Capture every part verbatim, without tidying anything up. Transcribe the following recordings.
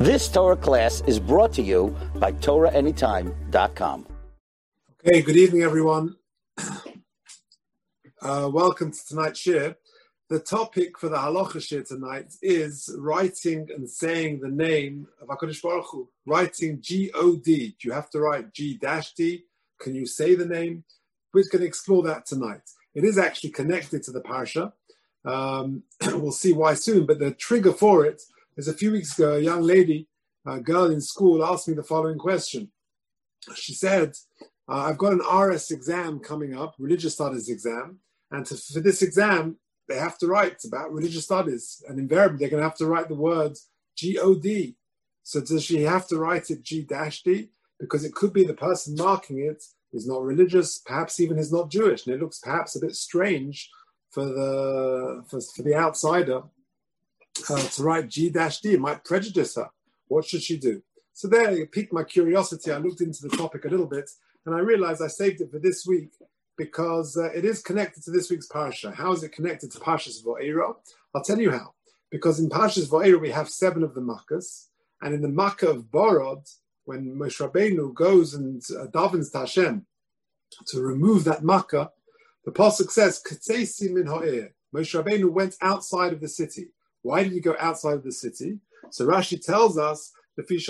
This Torah class is brought to you by Torah Anytime dot com. Okay, good evening, everyone. Uh, welcome to tonight's shir. The topic for the halacha shir tonight is writing and saying the name of HaKadosh Baruch Hu. Writing G O D. Do you have to write G D? Can you say the name? We're going to explore that tonight. It is actually connected to the parsha. Um, we'll see why soon, but the trigger for it is a few weeks ago, a young lady, a girl in school, asked me the following question. She said, uh, I've got an R S exam coming up, religious studies exam, and to, for this exam, they have to write about religious studies, and invariably they're going to have to write the words G O D. So does she have to write it G D? Because it could be the person marking it is not religious, perhaps even is not Jewish, and it looks perhaps a bit strange for the for, for the outsider uh, to write G D. It might prejudice her. What should she do? So there, it piqued my curiosity. I looked into the topic a little bit, and I realized I saved it for this week because uh, it is connected to this week's parsha. How is it connected to Parshas Va'era? I'll tell you how. Because in Parshas Va'era we have seven of the makkahs, and in the makkah of Borod, when Moshe Rabbeinu goes and uh, davens to Hashem to remove that makkah, the pasuk says, "K'tzeisim min ha'er." Moshe Rabbeinu went outside of the city. Why did he go outside of the city? So Rashi tells us, because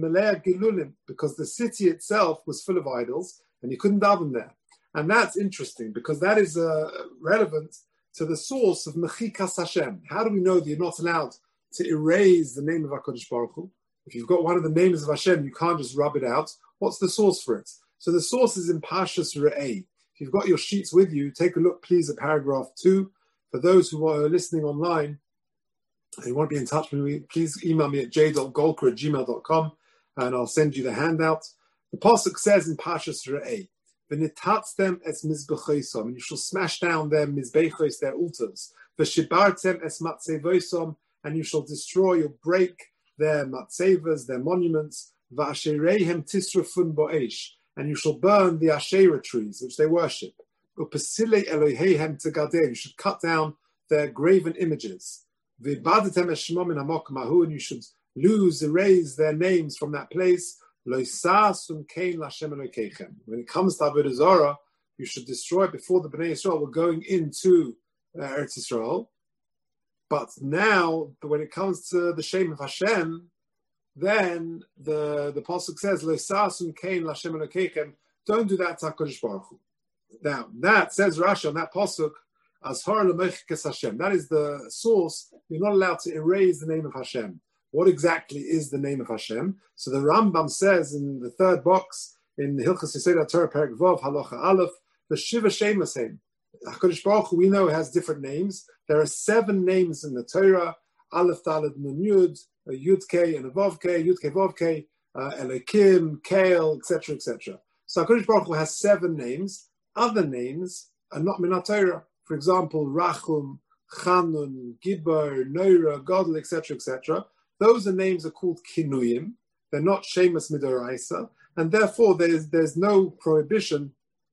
the city itself was full of idols, and you couldn't daven there. And that's interesting, because that is uh, relevant to the source of Mechikas Hashem. How do we know that you're not allowed to erase the name of HaKadosh Baruch Hu? If you've got one of the names of Hashem, you can't just rub it out. What's the source for it? So the source is in Parshas Re'eh. If you've got your sheets with you, take a look, please, at paragraph two. For those who are listening online, and you want to be in touch with me, please email me at j dot golker at gmail dot com, and I'll send you the handout. The pasuk says in Parshas Re'eh, "V'nitatztem es mizbechosom," and you shall smash down their mizbechos, their altars. "V'shibartem es matzevosom," and you shall destroy or break their matzevas, their monuments. "V'ashereihem tisrafun bo'esh," and you shall burn the Asherah trees which they worship. "U'pesilei Eloheihem tegadeh," you should cut down their graven images. "V'ibadatem es shemom min hamokom hahu," and you should lose, erase their names from that place. When it comes to Avodah Zarah, you should destroy it before the Bnei Yisrael were going into uh, Eretz Yisrael. But now, when it comes to the shame of Hashem, then the the pasuk says, don't do that to HaKadosh Baruch Hu. Now, that says Rashi on that pasuk, Azhar lemechikas Hashem. That is the source. You're not allowed to erase the name of Hashem. What exactly is the name of Hashem? So the Rambam says in the third box, in Hilchas Yesod Torah Perek Vav, Halacha Aleph, the Shiva Shemas Hem. HaKadosh Baruch Hu, we know, has different names. There are seven names in the Torah, Aleph, Daled, Nun, Yud, Yud K, and Vav K, Yud K, Vav K, uh, Elokim, Kael, et cetera, et cetera. So HaKadosh Baruch Hu has seven names. Other names are not min Torah. For example, Rachum, Chanun, Gibor, Noira, Godel, et cetera, et cetera. Those are names are called kinuyim. They're not shemus midoraisa, and therefore there's there's no prohibition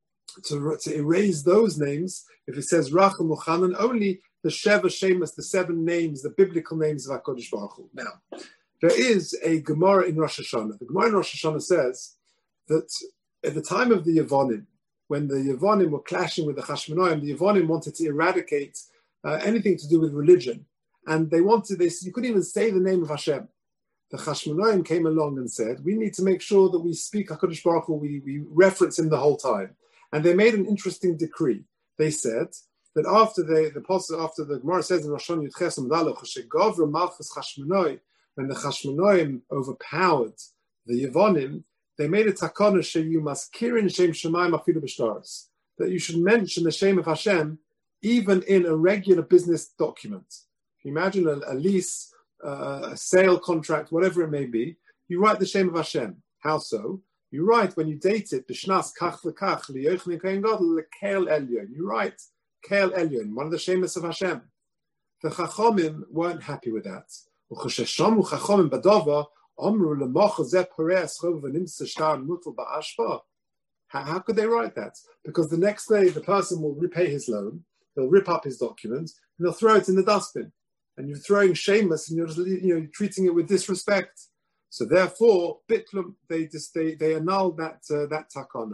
to, to erase those names. If it says Rachum Uchanan, only the Sheva Shemus, the seven names, the biblical names of HaKadosh Baruch Hu. Now, there is a Gemara in Rosh Hashanah. The Gemara in Rosh Hashanah says that at the time of the Yevonim, when the Yevonim were clashing with the Chashmonaim, the Yevonim wanted to eradicate uh, anything to do with religion. And they wanted this, you couldn't even say the name of Hashem. The Chashmonaim came along and said, we need to make sure that we speak HaKadosh Baruch Hu, we, we reference him the whole time. And they made an interesting decree. They said that after the, the after the Gemara says in Rosh Hashanah Yudches Amdalach, Shegavra Malchus Chashmonai, when the Chashmonaim overpowered the Yevonim, they made a takana sheyu maskirin shem shemayim afilu b'shtaros, that you should mention the shame of Hashem even in a regular business document. Can you imagine a, a lease, uh, a sale contract, whatever it may be? You write the shame of Hashem. How so? You write when you date it, b'shnas kach v'kach liyochni kohen gadol lekel elyon. You write kel elyon, one of the shameless of Hashem. The Chachomim weren't happy with that. Uchasheshamu Chachomim badova omru lemocha zeh parei aschov v'nimtza shtar mutal ba'ashpa. How could they write that? Because the next day the person will repay his loan, they'll rip up his documents, and they'll throw it in the dustbin. And you're throwing shameless, and you're just, you know, you're treating it with disrespect. So therefore, bitlum, they just they they annulled that uh, that takana.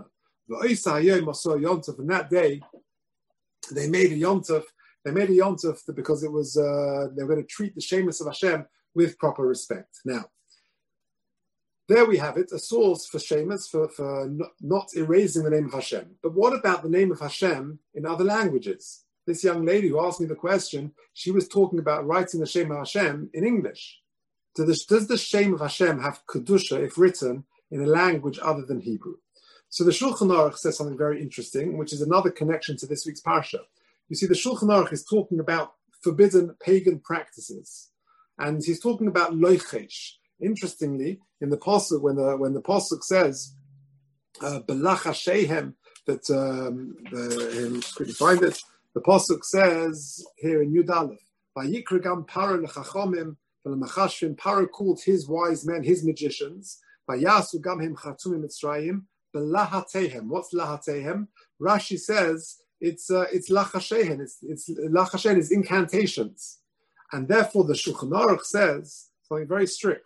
And that day, they made a yontov. They made a yontov because it was uh, they were going to treat the shemus of Hashem with proper respect. Now, there we have it, a source for shemus, for, for not erasing the name of Hashem. But what about the name of Hashem in other languages? This young lady who asked me the question, she was talking about writing the Shem of Hashem in English. Does the Shem of Hashem have Kedusha if written in a language other than Hebrew? So the Shulchan Aruch says something very interesting, which is another connection to this week's parsha. You see, the Shulchan Aruch is talking about forbidden pagan practices. And he's talking about loichesh. Interestingly, in the pasuk, when the when the pasuk says uh, "belach hashehem," that um, the could you find it? The pasuk says here in Yud Aleph, "Vayikra gam Paro lechachomim v'lemachashvim." Paro called his wise men, his magicians. Vayasu gam hem chatumim mitzrayim belahatehem. What's lahatehem? Rashi says it's uh, it's lachashehem. It's it's lachashehem is incantations, and therefore the Shulchan Aruch says something very strict.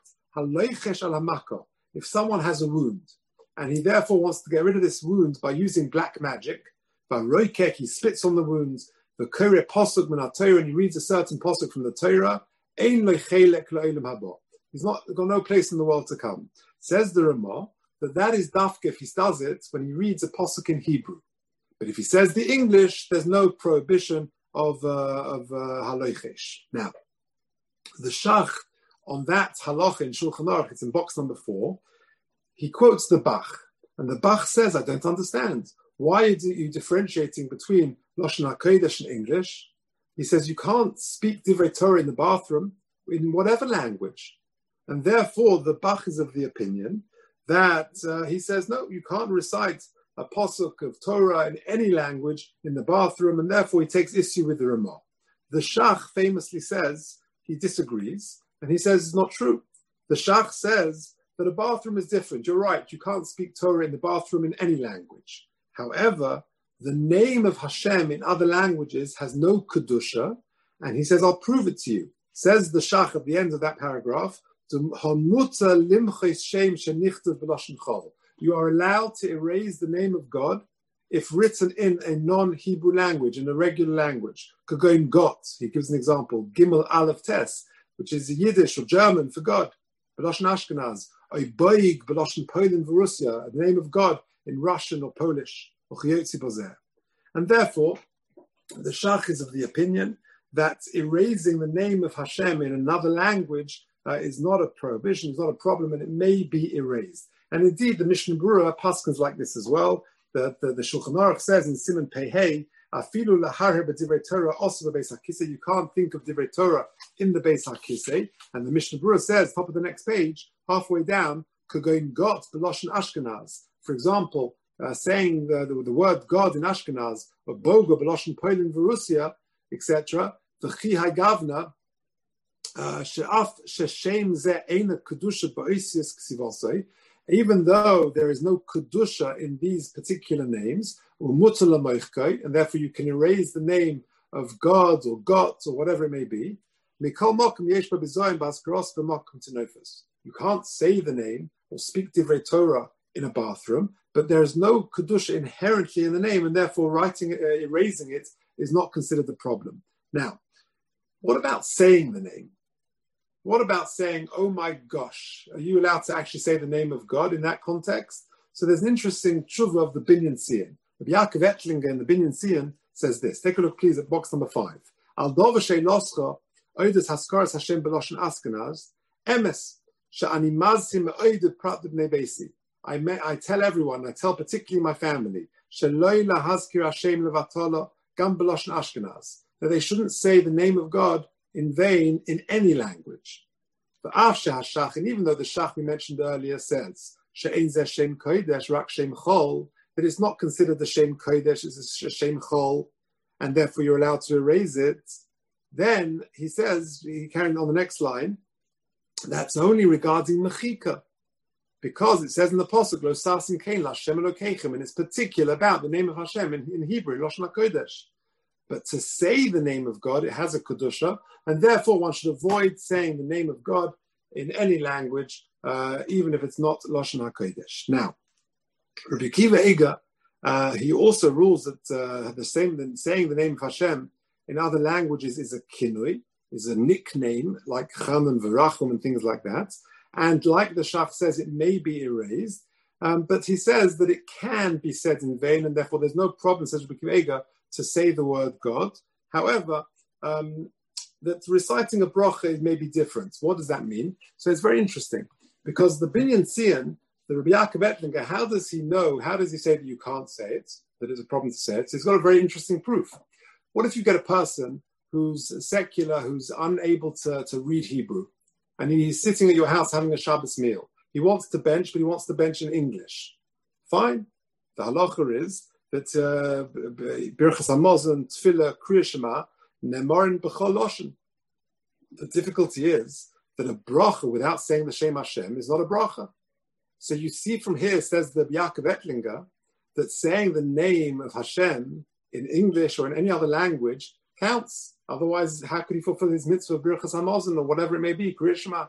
If someone has a wound and he therefore wants to get rid of this wound by using black magic, by roikek, he spits on the wound, the Koreh posuk min haTorah, and he reads a certain posuk from the Torah, ein lo chelek la'olam haba. He's not got no place in the world to come. Says the Ramah that that is dafka if he does it when he reads a posuk in Hebrew. But if he says the English, there's no prohibition of uh, of uh, haloichesh. Now, the Shach on that halacha in Shulchan Aruch, it's in box number four, he quotes the Bach. And the Bach says, I don't understand. Why are you differentiating between Lashon HaKodesh and English? He says, you can't speak Divrei Torah in the bathroom in whatever language. And therefore, the Bach is of the opinion that uh, he says, no, you can't recite a posuk of Torah in any language in the bathroom, and therefore he takes issue with the Ramah. The Shach famously says he disagrees, and he says it's not true. The Shach says that a bathroom is different. You're right, you can't speak Torah in the bathroom in any language. However, the name of Hashem in other languages has no Kedusha, and he says, I'll prove it to you. Says the Shach at the end of that paragraph, you are allowed to erase the name of God if written in a non-Hebrew language, in a regular language. Kagoin Got, he gives an example, Gimel Aleph Tes, which is Yiddish or German for God, Beloshen Ashkenaz, or Boig, Beloshen Poland, Russia, the name of God in Russian or Polish, or Chiyotzi Bozer. And therefore, the Shach is of the opinion that erasing the name of Hashem in another language uh, is not a prohibition, is not a problem, and it may be erased. And indeed, the Mishnah Berurah paskins like this as well. The, the, the Shulchan Aruch says in Siman Pehei, Afilu laharher b'divrei Torah also b'beis hakisei. You can't think of divrei Torah in the beis hakisei. And the Mishnah Berurah says, top of the next page, halfway down, kagoin got b'loshen Ashkenaz. For example, uh, saying the, the, the word God in Ashkenaz, or boga b'loshen Poland v'Russia, et cetera. V'chi hagavna she'af she'shem ze eina kedusha ba'oisius ksivosei. Even though there is no kedusha in these particular names, and therefore you can erase the name of God or Got or whatever it may be, you can't say the name or speak Divrei Torah in a bathroom, but there is no kedusha inherently in the name, and therefore writing, uh, erasing it is not considered the problem. Now, what about saying the name? What about saying, oh my gosh, are you allowed to actually say the name of God in that context? So there's an interesting tshuva of the Binyan Sion. Yaakov Ettlinger in the Binyan Sion says this. Take a look, please, at box number five. Al dova she'loscha, oides haskaras Hashem beloshen Ashkenaz, emes she'ani mazim oidet prat b'nei beisi. I tell everyone, I tell particularly my family, she'loi lahazkir Hashem levatola gam beloshen Ashkenaz, that they shouldn't say the name of God in vain in any language. And even though the Shach we mentioned earlier says Shem Kodesh Rak Shem Chol, that it's not considered the Shem Kodesh, it's a Shem Chol, and therefore you're allowed to erase it, then he says, he carrying on the next line, that's only regarding Mechika, because it says in the Pasuk Lo Sasim Kein Lashem Elokeichem, and it's particular about the name of Hashem in, in Hebrew, Lashon HaKodesh. But to say the name of God, it has a Kedusha, and therefore one should avoid saying the name of God in any language, uh, even if it's not Lashon HaKodesh. Now, Rabbi Akiva Eiger, uh, he also rules that uh, the same saying the name of Hashem in other languages is a kinui, is a nickname like Chan and Verachum and things like that. And like the Shach says, it may be erased, um, but he says that it can be said in vain, and therefore there's no problem, says Rabbi Akiva Eiger, to say the word God. However, um, that reciting a bracha may be different. What does that mean? So it's very interesting, because the Binyan Tzion, the Rabbi Yaakov Ettlinger, how does he know, how does he say that you can't say it, that it's a problem to say it? So he's got a very interesting proof. What if you get a person who's secular, who's unable to, to read Hebrew, and he's sitting at your house having a Shabbos meal? He wants to bench, but he wants to bench in English. Fine. The halacha is that Birchas Hamazon, Tefillah, Kriya Shema, Nemarin B'chol Loshen. The difficulty is that a bracha without saying the Shem Hashem is not a bracha. So you see from here, says the Yaakov Ettlinger, that saying the name of Hashem in English or in any other language counts. Otherwise, how could he fulfill his mitzvah of Birchas Hamazon or whatever it may be, Kriya Shema?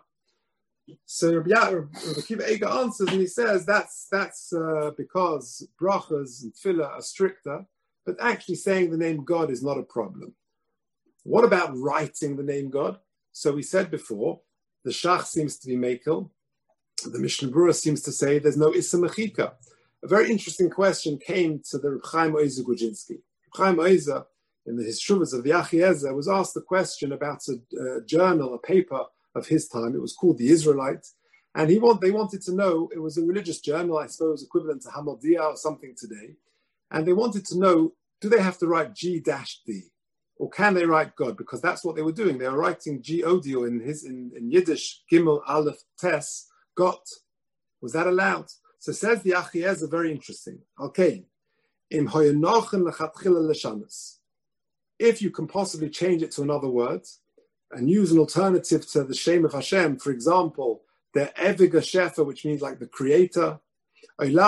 So Rabbi Akiva Eiger answers and he says that's that's uh, because brachas and tefillah are stricter, but actually saying the name God is not a problem. What about writing the name God? So we said before, the Shach seems to be Mekel. The Mishnah Berurah seems to say there's no Issa Mechika. A very interesting question came to the Reb Chaim Oizer Grudzinski. Reb Chaim Oizer, in the, his Shuvas of the Achiezer, was asked a question about a, a journal, a paper of his time. It was called The Israelite. And he want, they wanted to know, it was a religious journal, I suppose, equivalent to Hamodia or something today. And they wanted to know, do they have to write G D? Or can they write God? Because that's what they were doing. They were writing G O D, or in his in, in Yiddish, Gimel Aleph Tes, Got. Was that allowed? So says the Achiezer, very interesting. Okay. Im hoyenochen lechatchila leshanas. If you can possibly change it to another word and use an alternative to the Shem of Hashem, for example, the Eviga Shefa, which means like the creator, or if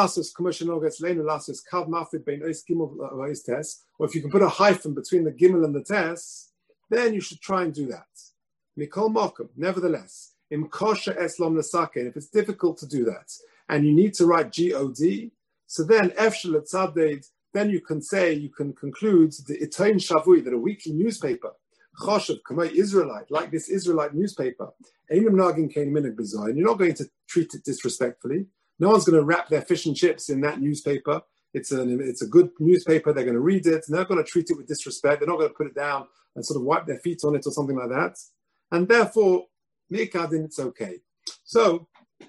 you can put a hyphen between the Gimel and the Tes, then you should try and do that. Mikol Mokum, nevertheless, Im Kosher Eslom Lesake, and if it's difficult to do that, and you need to write G O D, so then Efshel Tzaded, then you can say, you can conclude the Itoin Shavui, that a weekly newspaper, Choshev, Kamei Israelite, like this Israelite newspaper, Einam Nagin Kain Minig B'Zoy, and you're not going to treat it disrespectfully. No one's going to wrap their fish and chips in that newspaper. It's a, it's a good newspaper. They're going to read it. They're not going to treat it with disrespect. They're not going to put it down and sort of wipe their feet on it or something like that. And therefore, Mikadin, it's okay. So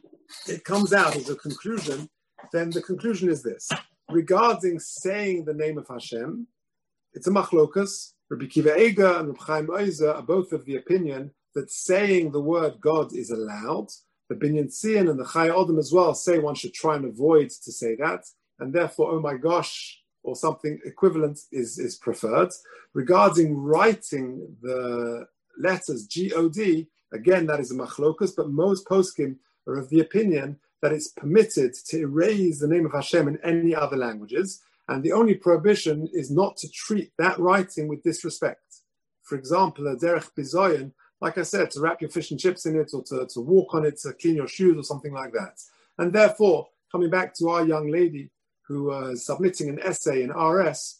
it comes out as a conclusion. Then the conclusion is this. Regarding saying the name of Hashem, it's a machlokas. Rabbi Akiva Eiger and Reb Chaim Oizer are both of the opinion that saying the word God is allowed. The Binyan Tzion and the Chai Odom as well say one should try and avoid to say that, and therefore, oh my gosh, or something equivalent is, is preferred. Regarding writing the letters G O D, again, that is a machlokas, but most poskim are of the opinion that it's permitted to erase the name of Hashem in any other languages, and the only prohibition is not to treat that writing with disrespect. For example, a derech bizoyin, like I said, to wrap your fish and chips in it, or to, to walk on it, to clean your shoes, or something like that. And therefore, coming back to our young lady who uh, is submitting an essay in R S,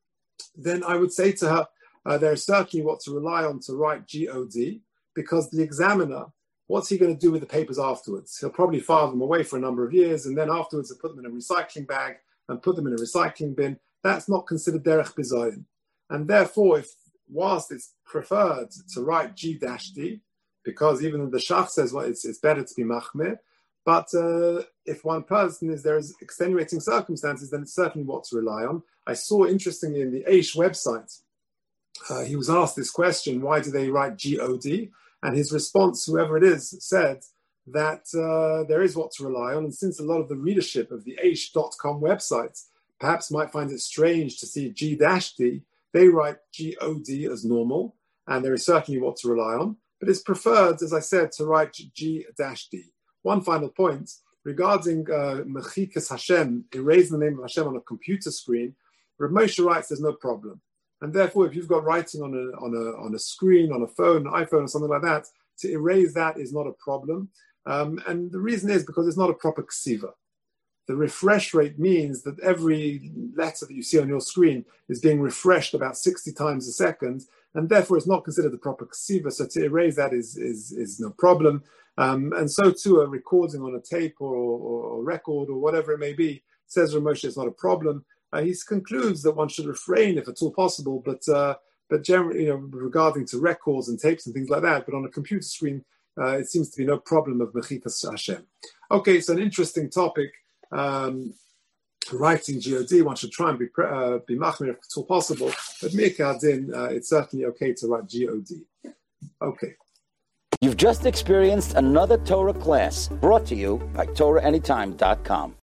then I would say to her, uh, there is certainly what to rely on to write G O D, because the examiner, what's he going to do with the papers afterwards? He'll probably file them away for a number of years, and then afterwards he'll put them in a recycling bag and put them in a recycling bin. That's not considered derech bizayin. And therefore, if whilst it's preferred to write G D, because even the Shach says well, it's, it's better to be machmir, but uh, if one person is there is extenuating circumstances, then it's certainly what to rely on. I saw, interestingly, in the Aish website, uh, he was asked this question, why do they write G O D? And his response, whoever it is, said that uh, there is what to rely on. And since a lot of the readership of the aish dot com website perhaps might find it strange to see G D, they write G O D as normal, and there is certainly what to rely on. But it's preferred, as I said, to write G D. One final point regarding Mechikas uh, Hashem, erasing the name of Hashem on a computer screen. Rav Moshe writes there's no problem. And therefore, if you've got writing on a on a on a screen, on a phone, an iPhone, or something like that, to erase that is not a problem. Um, and the reason is because it's not a proper ksiva. The refresh rate means that every letter that you see on your screen is being refreshed about sixty times a second, and therefore it's not considered the proper ksiva. So to erase that is is, is no problem. Um, and so too a recording on a tape or, or, or record or whatever it may be, says Rav Moshe, it's not a problem. Uh, he concludes that one should refrain if at all possible, but uh, but generally, you know, regarding to records and tapes and things like that, but on a computer screen, uh, it seems to be no problem of Mechikas Hashem. Okay, it's an interesting topic. Um, writing G O D, one should try and be uh, be machmir if it's all possible, but Mirka Hadin, uh, it's certainly okay to write G O D. Okay. You've just experienced another Torah class brought to you by Torah Anytime dot com.